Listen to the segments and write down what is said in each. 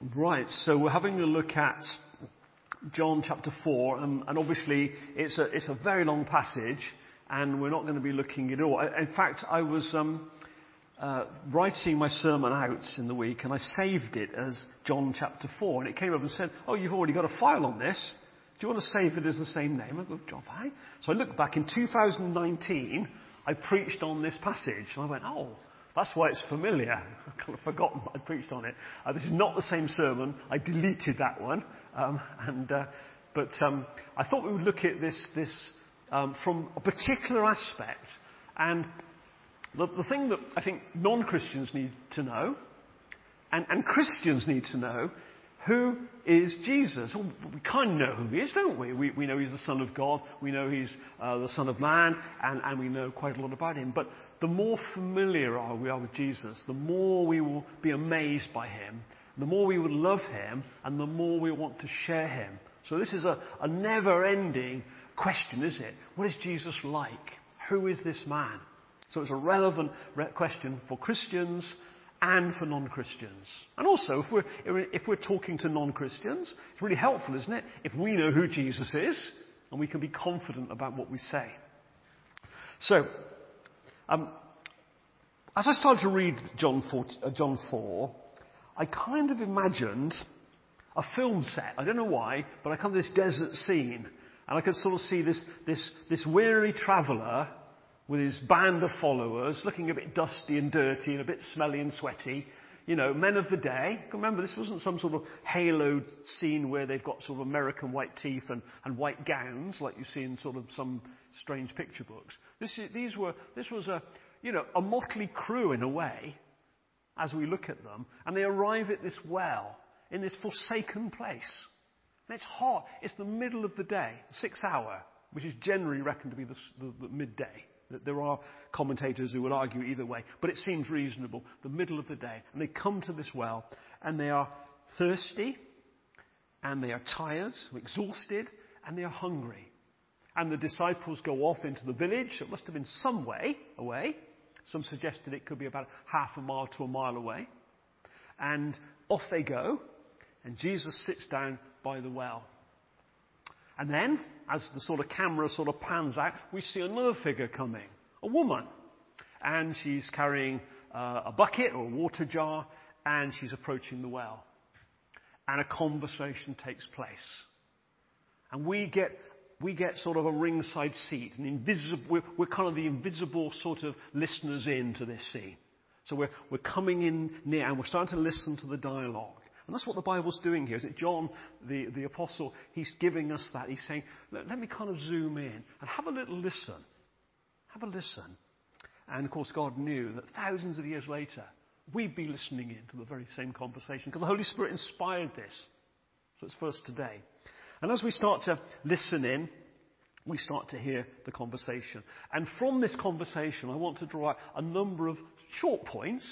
Right, so we're having a look at John chapter 4, and obviously it's a very long passage, and we're not going to be looking at it all. In fact, I was writing my sermon out in the week, and I saved it as John chapter 4, and it came up and said, "Oh, you've already got a file on this. Do you want to save it as the same name?" I go, "John, why?" So I looked back in 2019, I preached on this passage, and I went, "Oh, that's why it's familiar." I've kind of forgotten I preached on it. This is not the same sermon. I deleted that one. But I thought we would look at this from a particular aspect. And the thing that I think non-Christians need to know, and Christians need to know, who is Jesus? Well, we kind of know who he is, don't we? We know he's the Son of God. We know he's the Son of Man, and we know quite a lot about him. But the more familiar we are with Jesus, the more we will be amazed by him, the more we will love him, and the more we want to share him. So this is a never-ending question, is it? What is Jesus like? Who is this man? So it's a relevant question for Christians and for non-Christians. And also, if we're talking to non-Christians, it's really helpful, isn't it? If we know who Jesus is, and we can be confident about what we say. So, as I started to read John 4, I kind of imagined a film set. I don't know why, but I kind of this desert scene. And I could sort of see this weary traveller with his band of followers, looking a bit dusty and dirty and a bit smelly and sweaty. You know, men of the day. Remember, this wasn't some sort of haloed scene where they've got sort of American white teeth and white gowns like you see in sort of some strange picture books. This was a motley crew in a way, as we look at them, and they arrive at this well in this forsaken place. And it's hot. It's the middle of the day, 6 hour, which is generally reckoned to be the midday. There are commentators who will argue either way, but it seems reasonable. The middle of the day. And they come to this well, and they are thirsty, and they are tired, exhausted, and they are hungry. And the disciples go off into the village. It must have been some way away. Some suggested it could be about half a mile to a mile away. And off they go, and Jesus sits down by the well. And then, as the sort of camera sort of pans out, we see another figure coming, a woman. And she's carrying a bucket or a water jar, and she's approaching the well. And a conversation takes place. And we get sort of a ringside seat, we're kind of the invisible sort of listeners into this scene. So we're coming in near, and we're starting to listen to the dialogue. And that's what the Bible's doing here, isn't it? John, the apostle, he's giving us that. He's saying, let me kind of zoom in and have a little listen. Have a listen. And of course, God knew that thousands of years later, we'd be listening in to the very same conversation because the Holy Spirit inspired this. So it's for us today. And as we start to listen in, we start to hear the conversation. And from this conversation, I want to draw out a number of short points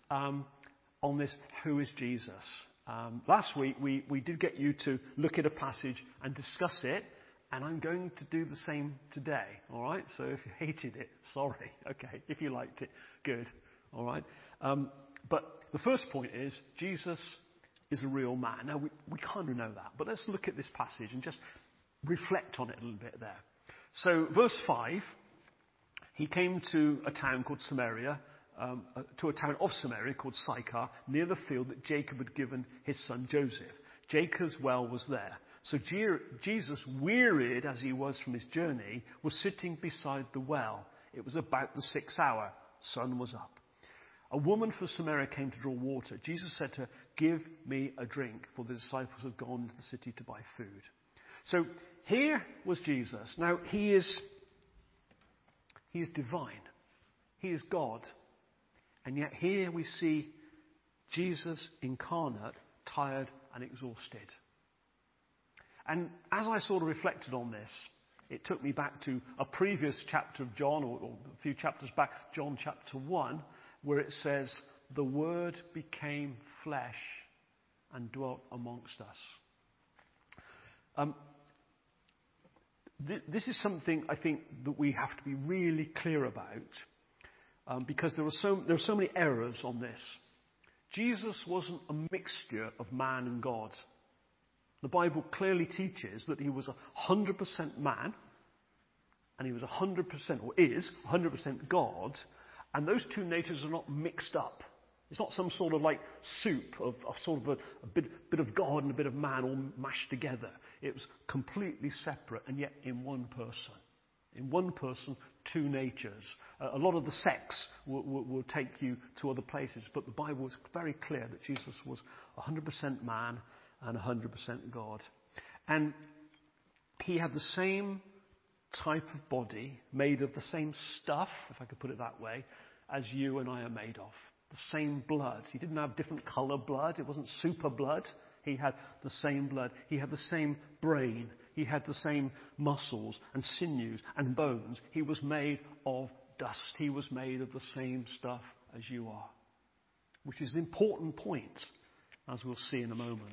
on this, who is Jesus? Last week, we did get you to look at a passage and discuss it, and I'm going to do the same today, all right? So if you hated it, sorry. Okay, if you liked it, good, all right? But the first point is, Jesus is a real man. Now, we kind of know that, but let's look at this passage and just reflect on it a little bit there. So, verse 5, he came to a town called Samaria, to a town of Samaria called Sychar, near the field that Jacob had given his son Joseph. Jacob's well was there. So Jesus, wearied as he was from his journey, was sitting beside the well. It was about the 6th hour. Sun was up. A woman from Samaria came to draw water. Jesus said to her, "Give me a drink," for the disciples had gone into the city to buy food. So here was Jesus. Now he is divine. He is God. And yet here we see Jesus incarnate, tired and exhausted. And as I sort of reflected on this, it took me back to a previous chapter of John, or a few chapters back, John chapter 1, where it says, "The Word became flesh and dwelt amongst us." This is something I think that we have to be really clear about, because there are so many errors on this. Jesus wasn't a mixture of man and God. The Bible clearly teaches that he was 100% man, and he was 100%, or is 100% God, and those two natures are not mixed up. It's not some sort of like soup of sort of a bit of God and a bit of man all mashed together. It was completely separate, and yet in one person. In one person, two natures. A lot of the sects will take you to other places, but the Bible is very clear that Jesus was 100% man and 100% God. And he had the same type of body, made of the same stuff, if I could put it that way, as you and I are made of. The same blood. He didn't have different colour blood. It wasn't super blood. He had the same blood. He had the same brain. He had the same muscles and sinews and bones. He was made of dust. He was made of the same stuff as you are. Which is an important point, as we'll see in a moment.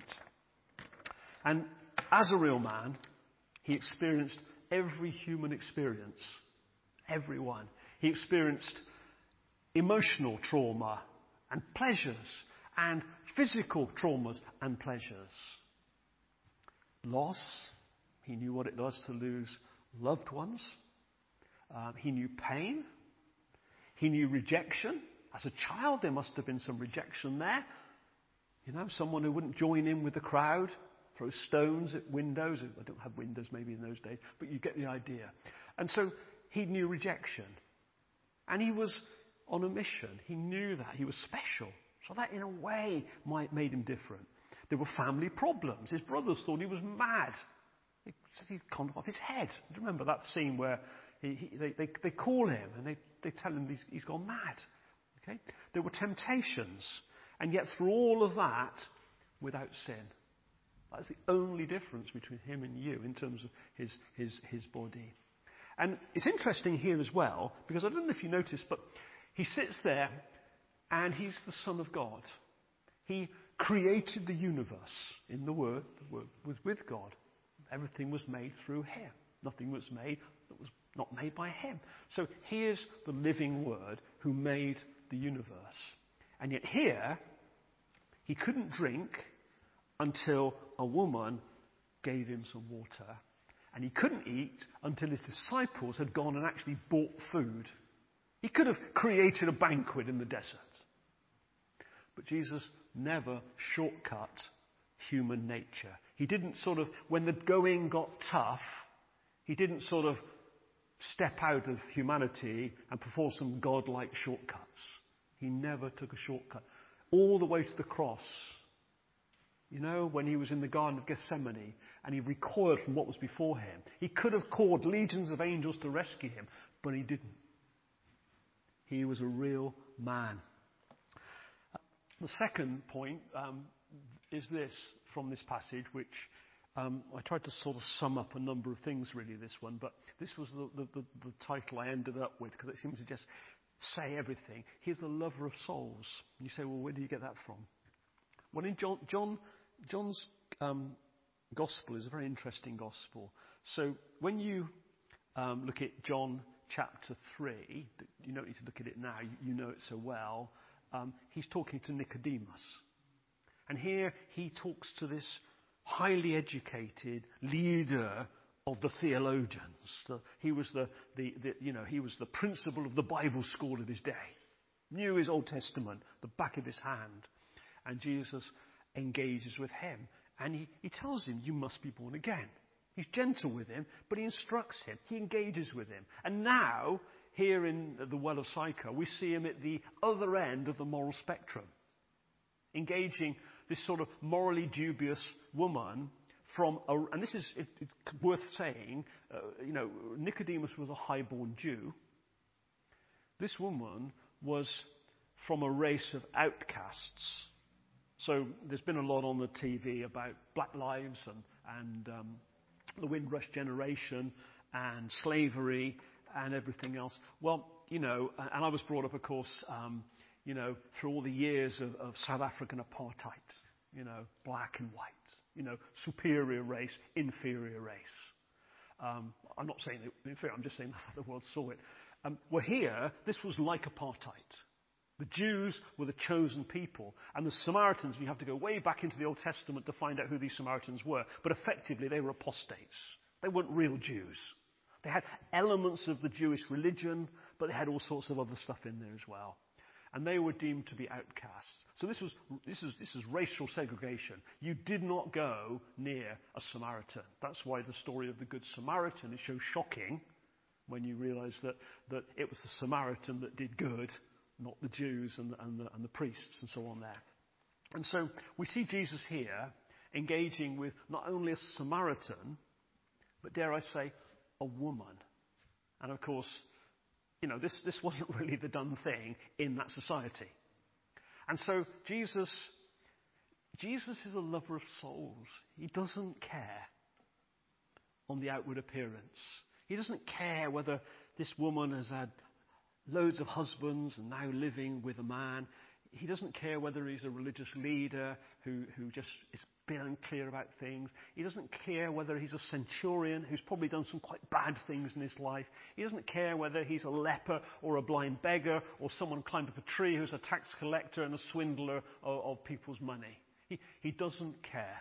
And as a real man, he experienced every human experience. Everyone. He experienced emotional trauma and pleasures and physical traumas and pleasures. Loss. He knew what it was to lose loved ones. He knew pain. He knew rejection. As a child, there must have been some rejection there. You know, someone who wouldn't join in with the crowd, throw stones at windows. I don't have windows maybe in those days, but you get the idea. And so he knew rejection. And he was on a mission. He knew that. He was special. So that in a way made him different. There were family problems. His brothers thought he was mad. They said he'd gone off his head. Do you remember that scene where they call him and they tell him he's gone mad? Okay? There were temptations. And yet through all of that, without sin. That's the only difference between him and you in terms of his body. And it's interesting here as well, because I don't know if you noticed, but he sits there and he's the Son of God. He created the universe in the Word. The Word was with God. Everything was made through him. Nothing was made that was not made by him. So here's the living Word who made the universe. And yet here, he couldn't drink until a woman gave him some water. And he couldn't eat until his disciples had gone and actually bought food. He could have created a banquet in the desert. But Jesus never shortcut human nature. He didn't when the going got tough, he didn't step out of humanity and perform some godlike shortcuts. He never took a shortcut. All the way to the cross. You know, when he was in the Garden of Gethsemane and he recoiled from what was before him. He could have called legions of angels to rescue him, but he didn't. He was a real man. The second point is this from this passage, which I tried to sort of sum up a number of things really, this one, but this was the title I ended up with because it seems to just say everything. He's the lover of souls. And you say, well, where do you get that from? Well, in John's gospel is a very interesting gospel. So when you look at John chapter 3, you don't need to look at it now, you know it so well, he's talking to Nicodemus. And here he talks to this highly educated leader of the theologians. He was he was the principal of the Bible school of his day. Knew his Old Testament, the back of his hand. And Jesus engages with him. And he tells him, you must be born again. He's gentle with him, but he instructs him. He engages with him. And now, here in the Well of Sychar, we see him at the other end of the moral spectrum. Engaging this sort of morally dubious woman and this is it's worth saying, Nicodemus was a highborn Jew. This woman was from a race of outcasts. So there's been a lot on the TV about black lives and the Windrush generation and slavery and everything else. Well, and I was brought up, of course, through all the years of South African apartheid, black and white, superior race, inferior race. I'm not saying inferior, I'm just saying that's how the world saw it. Well, here, this was like apartheid. The Jews were the chosen people, and the Samaritans, you have to go way back into the Old Testament to find out who these Samaritans were, but effectively they were apostates. They weren't real Jews. They had elements of the Jewish religion, but they had all sorts of other stuff in there as well. And they were deemed to be outcasts. So this is racial segregation. You did not go near a Samaritan. That's why the story of the Good Samaritan is so shocking when you realize that it was the Samaritan that did good, not the Jews and the priests and so on there. And so we see Jesus here engaging with not only a Samaritan, but dare I say, a woman. And of course, this wasn't really the done thing in that society. And so Jesus is a lover of souls. He doesn't care on the outward appearance. He doesn't care whether this woman has had loads of husbands and now living with a man. He doesn't care whether he's a religious leader who just is a bit unclear about things. He doesn't care whether he's a centurion who's probably done some quite bad things in his life. He doesn't care whether he's a leper or a blind beggar or someone climbed up a tree who's a tax collector and a swindler of people's money. He doesn't care.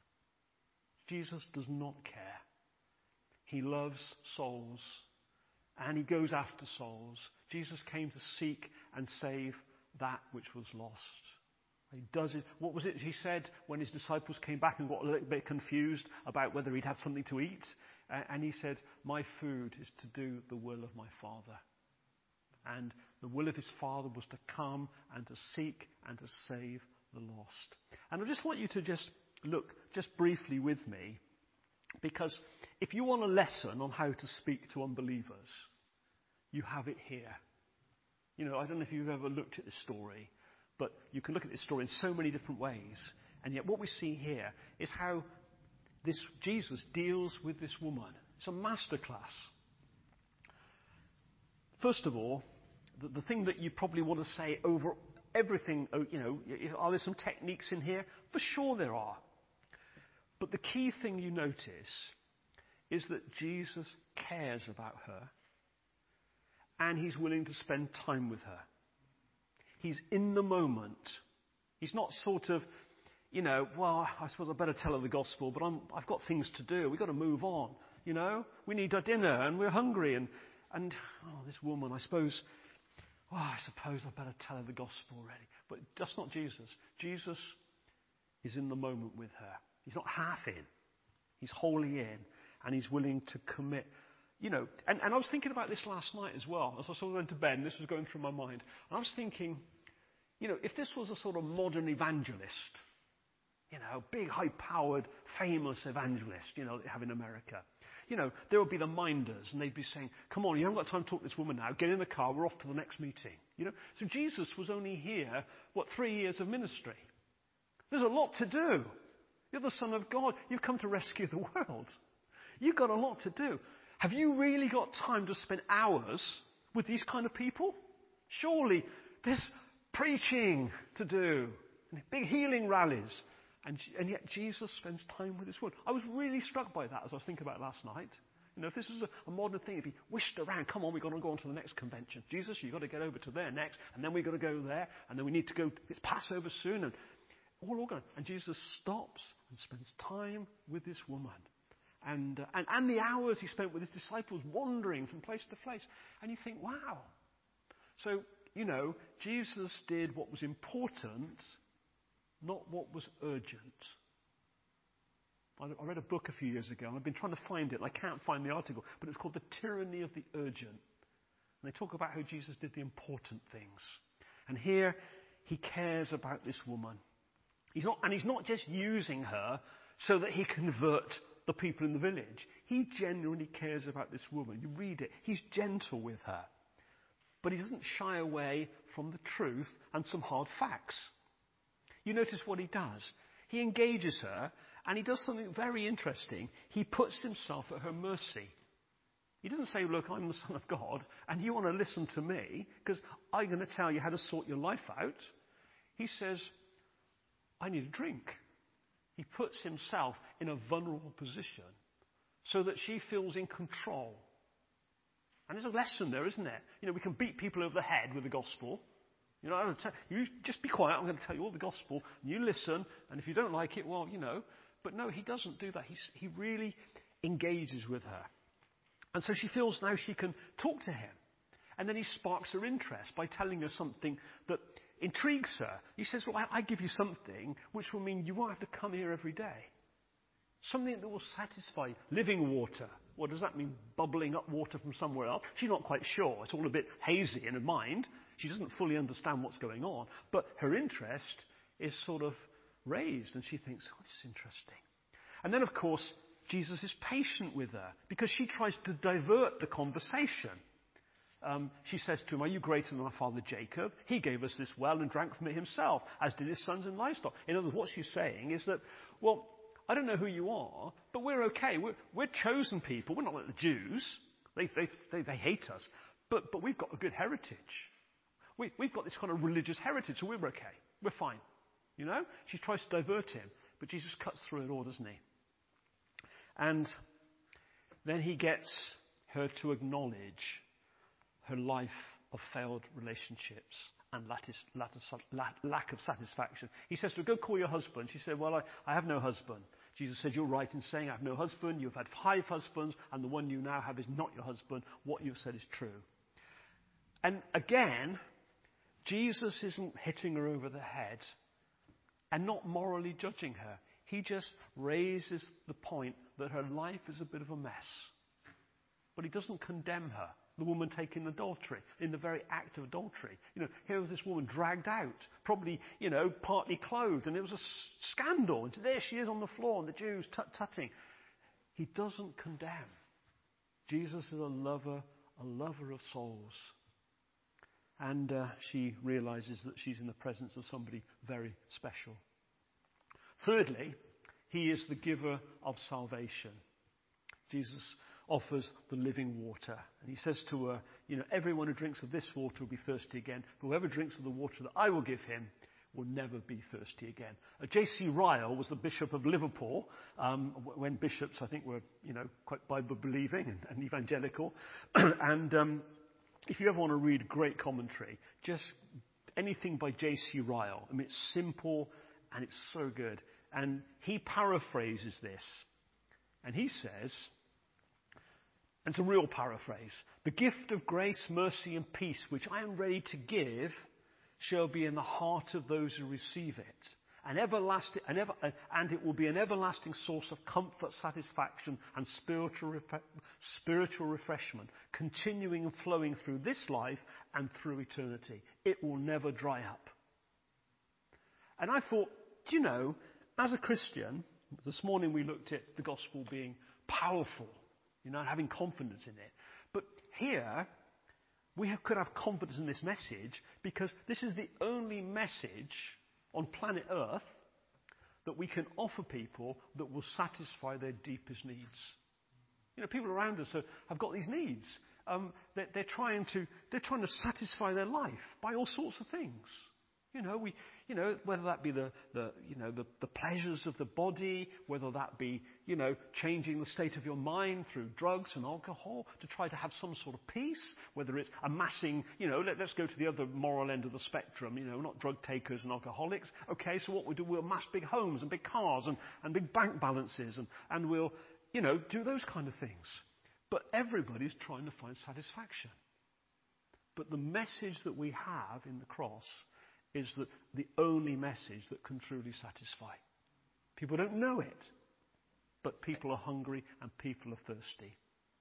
Jesus does not care. He loves souls and he goes after souls. Jesus came to seek and save that which was lost. He does it. What was it he said when his disciples came back and got a little bit confused about whether he'd had something to eat? And he said, "My food is to do the will of my Father." And the will of his Father was to come and to seek and to save the lost. And I just want you to just look just briefly with me, because if you want a lesson on how to speak to unbelievers, you have it here. I don't know if you've ever looked at this story, but you can look at this story in so many different ways. And yet what we see here is how this Jesus deals with this woman. It's a masterclass. First of all, the thing that you probably want to say over everything, are there some techniques in here? For sure there are. But the key thing you notice is that Jesus cares about her. And he's willing to spend time with her. He's in the moment. He's not sort of, well, I suppose I better tell her the gospel, but I've got things to do. We've got to move on. We need our dinner and we're hungry. And this woman, I suppose I better tell her the gospel already. But that's not Jesus. Jesus is in the moment with her. He's not half in. He's wholly in. And he's willing to commit. And I was thinking about this last night as well. As I sort of went to bed, and this was going through my mind. And I was thinking, if this was a sort of modern evangelist, big, high-powered, famous evangelist, that they have in America, there would be the minders, and they'd be saying, "Come on, you haven't got time to talk to this woman now. Get in the car. We're off to the next meeting." So Jesus was only here, 3 years of ministry. There's a lot to do. You're the Son of God. You've come to rescue the world. You've got a lot to do. Have you really got time to spend hours with these kind of people? Surely there's preaching to do, and big healing rallies, and yet Jesus spends time with his word. I was really struck by that as I was thinking about it last night. If this was a modern thing, it'd be whisked around. Come on, we've got to go on to the next convention. Jesus, you've got to get over to there next, and then we've got to go there, and then we need to go, it's Passover soon, and all organized. And Jesus stops and spends time with this woman. And the hours he spent with his disciples wandering from place to place. And you think, wow. So, Jesus did what was important, not what was urgent. I read a book a few years ago, and I've been trying to find it, and I can't find the article, but it's called The Tyranny of the Urgent. And they talk about how Jesus did the important things. And here, he cares about this woman. He's not just using her so that he convert the people in the village. He genuinely cares about this woman. You read it. He's gentle with her. But he doesn't shy away from the truth and some hard facts. You notice what he does. He engages her, and he does something very interesting. He puts himself at her mercy. He doesn't say, "Look, I'm the Son of God, and you want to listen to me, because I'm going to tell you how to sort your life out." He says, "I need a drink." He puts himself in a vulnerable position so that she feels in control. And there's a lesson there, isn't there? We can beat people over the head with the gospel. You know, you just be quiet. I'm going to tell you all the gospel. And you listen. And if you don't like it, well, you know. But no, he doesn't do that. He really engages with her. And so she feels now she can talk to him. And then he sparks her interest by telling her something that intrigues her. He says, well, I give you something which will mean you won't have to come here every day. Something that will satisfy you. Living water. What does that mean? Bubbling up water from somewhere else? She's not quite sure. It's all a bit hazy in her mind. She doesn't fully understand what's going on. But her interest is sort of raised. And she thinks, oh, this is interesting. And then, of course, Jesus is patient with her because she tries to divert the conversation. She says to him, are you greater than our father Jacob? He gave us this well and drank from it himself, as did his sons and livestock. In other words, what she's saying is that, well, I don't know who you are, but we're okay. We're chosen people. We're not like the Jews. They hate us. But we've got a good heritage. We've got this kind of religious heritage, so we're okay. We're fine. You know? She tries to divert him, but Jesus cuts through it all, doesn't he? And then he gets her to acknowledge her life of failed relationships and lack of satisfaction. He says to her, go call your husband. She said, well, I have no husband. Jesus said, you're right in saying I have no husband. You've had 5 husbands, and the one you now have is not your husband. What you've said is true. And again, Jesus isn't hitting her over the head and not morally judging her. He just raises the point that her life is a bit of a mess. But he doesn't condemn her. The woman taken adultery, in the very act of adultery. You know, here was this woman dragged out, probably, you know, partly clothed, and it was a scandal. And there she is on the floor, and the Jews tutting. He doesn't condemn. Jesus is a lover of souls. And she realizes that she's in the presence of somebody very special. Thirdly, he is the giver of salvation. Jesus offers the living water. And he says to her, you know, everyone who drinks of this water will be thirsty again. But whoever drinks of the water that I will give him will never be thirsty again. J.C. Ryle was the Bishop of Liverpool, when bishops, I think, were, you know, quite Bible-believing and evangelical. And if you ever want to read great commentary, just anything by J.C. Ryle. I mean, it's simple and it's so good. And he paraphrases this. And he says, and it's a real paraphrase, the gift of grace, mercy and peace which I am ready to give shall be in the heart of those who receive it. And it will be an everlasting source of comfort, satisfaction and spiritual refreshment, continuing and flowing through this life and through eternity. It will never dry up. And I thought, do you know, as a Christian, this morning we looked at the gospel being powerful, you know, having confidence in it. But here, we could have confidence in this message because this is the only message on planet Earth that we can offer people that will satisfy their deepest needs. You know, people around us have got these needs. They're trying to satisfy their life by all sorts of things. You know, whether that be the pleasures of the body, whether that be, you know, changing the state of your mind through drugs and alcohol to try to have some sort of peace, whether it's amassing, you know, let's go to the other moral end of the spectrum, you know, not drug takers and alcoholics. Okay, so what we do, we'll amass big homes and big cars and big bank balances and we'll, you know, do those kind of things. But everybody's trying to find satisfaction. But the message that we have in the cross is that the only message that can truly satisfy. People don't know it, but people are hungry and people are thirsty.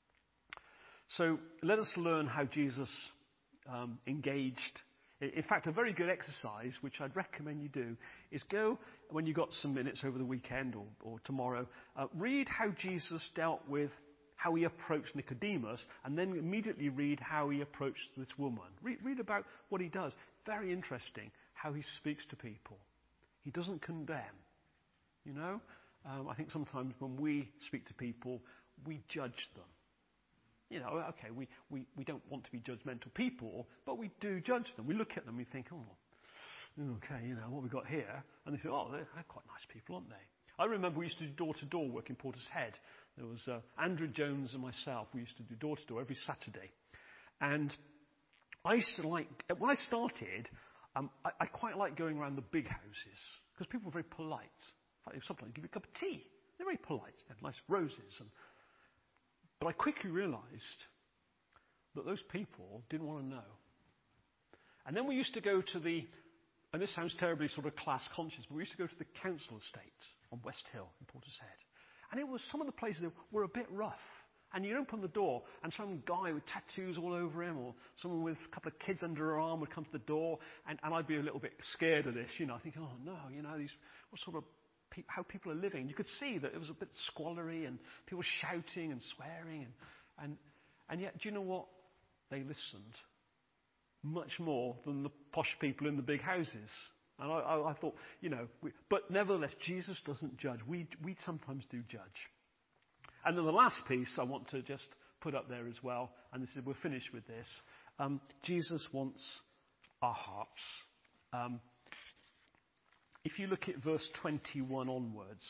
So let us learn how Jesus engaged. In fact, a very good exercise, which I'd recommend you do, is go, when you've got some minutes over the weekend or tomorrow, read how Jesus dealt with how he approached Nicodemus, and then immediately read how he approached this woman. Read about what he does. Very interesting how he speaks to people. He doesn't condemn. You know, I think sometimes when we speak to people, we judge them. You know, okay, we don't want to be judgmental people, but we do judge them. We look at them and we think, oh, okay, you know, what we got here? And they think, oh, they're quite nice people, aren't they? I remember we used to do door-to-door work in Portishead. There was Andrew Jones and myself. We used to do door-to-door every Saturday. And I used to when I started, I quite like going around the big houses because people are very polite. In fact, sometimes give you a cup of tea. They're very polite. They have nice roses. But I quickly realised that those people didn't want to know. And then we used to go to and this sounds terribly sort of class conscious, but we used to go to the council estate on West Hill in Portishead. And some of the places were a bit rough. And you'd open the door, and some guy with tattoos all over him, or someone with a couple of kids under her arm would come to the door, and I'd be a little bit scared of this, I think, oh no, what sort of how people are living. You could see that it was a bit squallery, and people shouting and swearing, and yet, do you know what? They listened much more than the posh people in the big houses. And I thought, but nevertheless, Jesus doesn't judge. We sometimes do judge. And then the last piece I want to just put up there as well, and we're finished with this. Jesus wants our hearts. If you look at verse 21 onwards,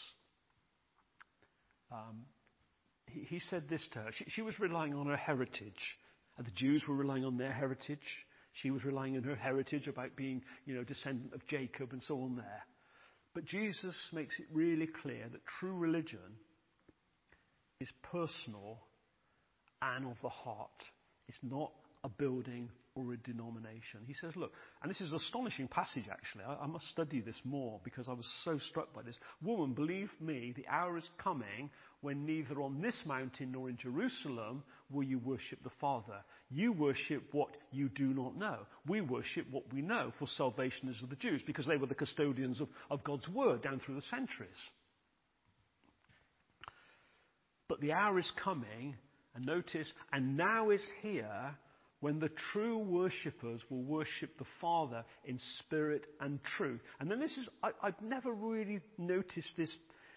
he said this to her. She was relying on her heritage, and the Jews were relying on their heritage. She was relying on her heritage about being, descendant of Jacob and so on there. But Jesus makes it really clear that true religion is personal and of the heart. It's not a building or a denomination. He says, look, and this is an astonishing passage actually. I must study this more because I was so struck by this. Woman, believe me, the hour is coming when neither on this mountain nor in Jerusalem will you worship the Father. You worship what you do not know. We worship what we know, for salvation is of the Jews, because they were the custodians of God's word down through the centuries. But the hour is coming, and notice, and now is here, when the true worshippers will worship the Father in spirit and truth. And then I've never really noticed this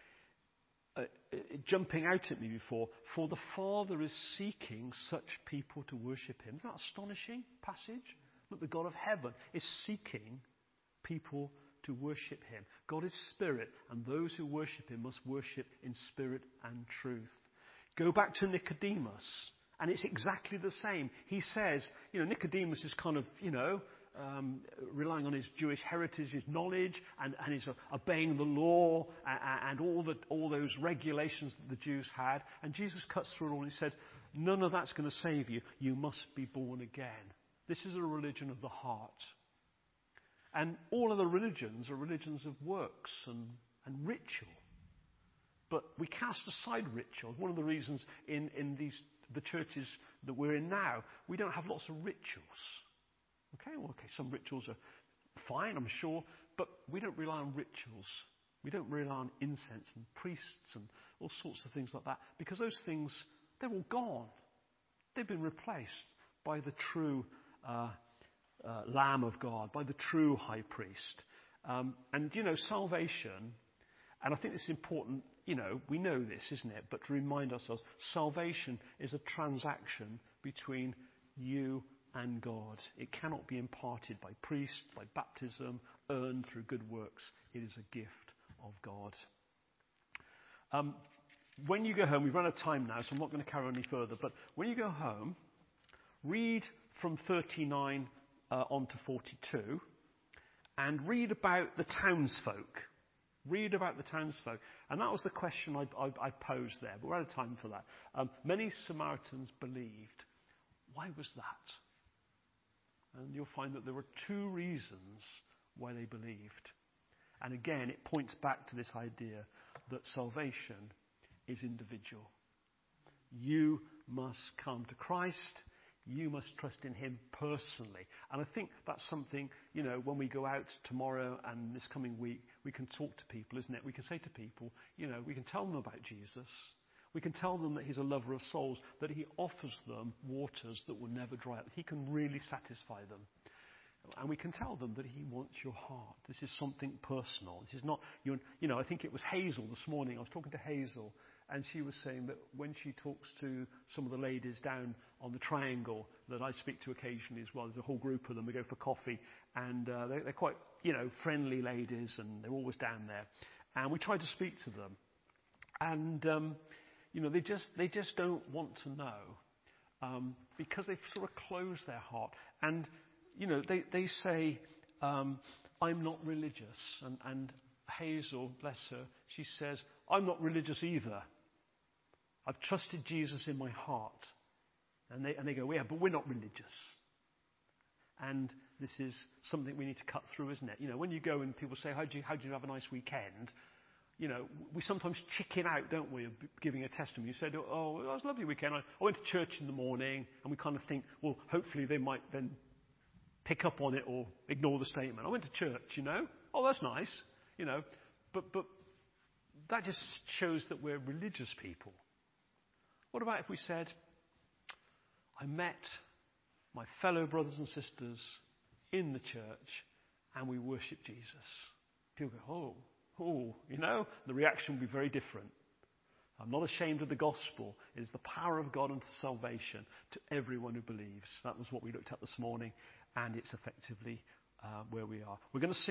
jumping out at me before. For the Father is seeking such people to worship him. Isn't that an astonishing passage? Look, the God of heaven is seeking people to worship him. God is spirit, and those who worship him must worship in spirit and truth. Go back to Nicodemus, and it's exactly the same. He says, Nicodemus is kind of, relying on his Jewish heritage, his knowledge, and he's obeying the law and all those regulations that the Jews had. And Jesus cuts through it all and he said, none of that's going to save you. You must be born again. This is a religion of the heart. And all other religions are religions of works and ritual. But we cast aside ritual. One of the reasons in the churches that we're in now, we don't have lots of rituals. Okay, some rituals are fine, I'm sure, but we don't rely on rituals. We don't rely on incense and priests and all sorts of things like that, because those things, they're all gone. They've been replaced by the true Lamb of God, by the true high priest. Salvation, and I think it's important, we know this, isn't it? But to remind ourselves, salvation is a transaction between you and God. It cannot be imparted by priest, by baptism, earned through good works. It is a gift of God. When you go home, we've run out of time now, so I'm not going to carry on any further, but when you go home, read from 39 on to 42, and read about the townsfolk. Read about the townsfolk. And that was the question I posed there, but we're out of time for that. Many Samaritans believed. Why was that? And you'll find that there were two reasons why they believed. And again, it points back to this idea that salvation is individual. You must come to Christ. You must trust in him personally. And I think that's something, when we go out tomorrow and this coming week, we can talk to people, isn't it? We can say to people, we can tell them about Jesus. We can tell them that he's a lover of souls, that he offers them waters that will never dry up. He can really satisfy them. And we can tell them that he wants your heart. This is something personal. This is not, I think it was Hazel this morning. I was talking to Hazel, and she was saying that when she talks to some of the ladies down on the Triangle that I speak to occasionally as well, there's a whole group of them. We go for coffee, and they're quite, friendly ladies, and they're always down there. And we try to speak to them. And, they just don't want to know, because they've sort of closed their heart. And, they say, I'm not religious. And Hazel, bless her, she says, I'm not religious either. I've trusted Jesus in my heart. And they go, yeah, but we're not religious. And this is something we need to cut through, isn't it? You know, when you go and people say, how do you have a nice weekend? You know, we sometimes chicken out, don't we, of giving a testimony. You said, oh, it was a lovely weekend. I went to church in the morning, and we kind of think, well, hopefully they might then pick up on it or ignore the statement. I went to church, you know. Oh, that's nice, you know. But that just shows that we're religious people. What about if we said, I met my fellow brothers and sisters in the church, and we worship Jesus? People go, oh, you know, the reaction will be very different. I'm not ashamed of the gospel. It is the power of God unto salvation to everyone who believes. That was what we looked at this morning, and it's effectively where we are. We're going to sing.